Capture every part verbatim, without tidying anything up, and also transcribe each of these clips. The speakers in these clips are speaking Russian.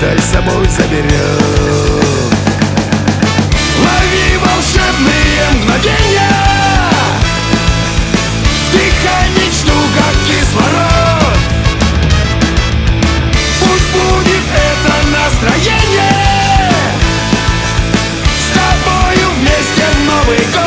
печаль с собой заберет. Лови волшебные мгновения, вдыхай мечту, как кислород. Пусть будет это настроение с тобою вместе в Новый год.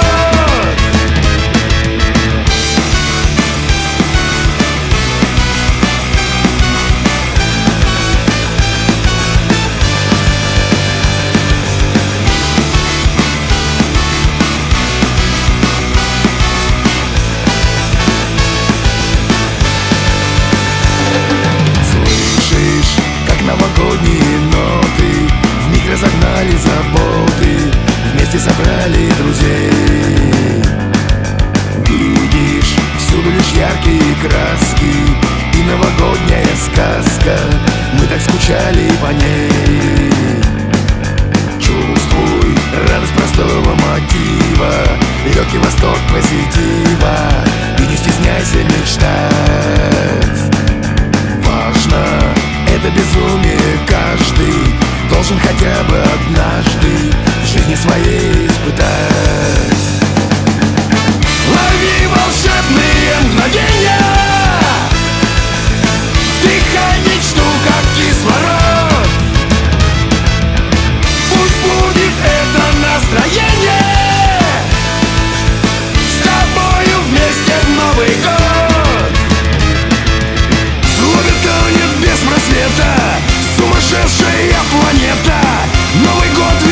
Новогодние ноты вмиг разогнали заботы, вместе собрали друзей. Видишь, всюду лишь яркие краски и новогодняя сказка, мы так скучали по ней. Чувствуй радость простого мотива, легкий восторг позитива, и не стесняйся мечтать. Важно это безумие, каждый должен хотя бы однажды в жизни своей испытать. Лови волшебные мгновения, вдыхай мечту, как кислород. Пусть будет это настроение с тобою вместе в Новый год. Зло тонет без просвета, сумасшедшая планета. Новый год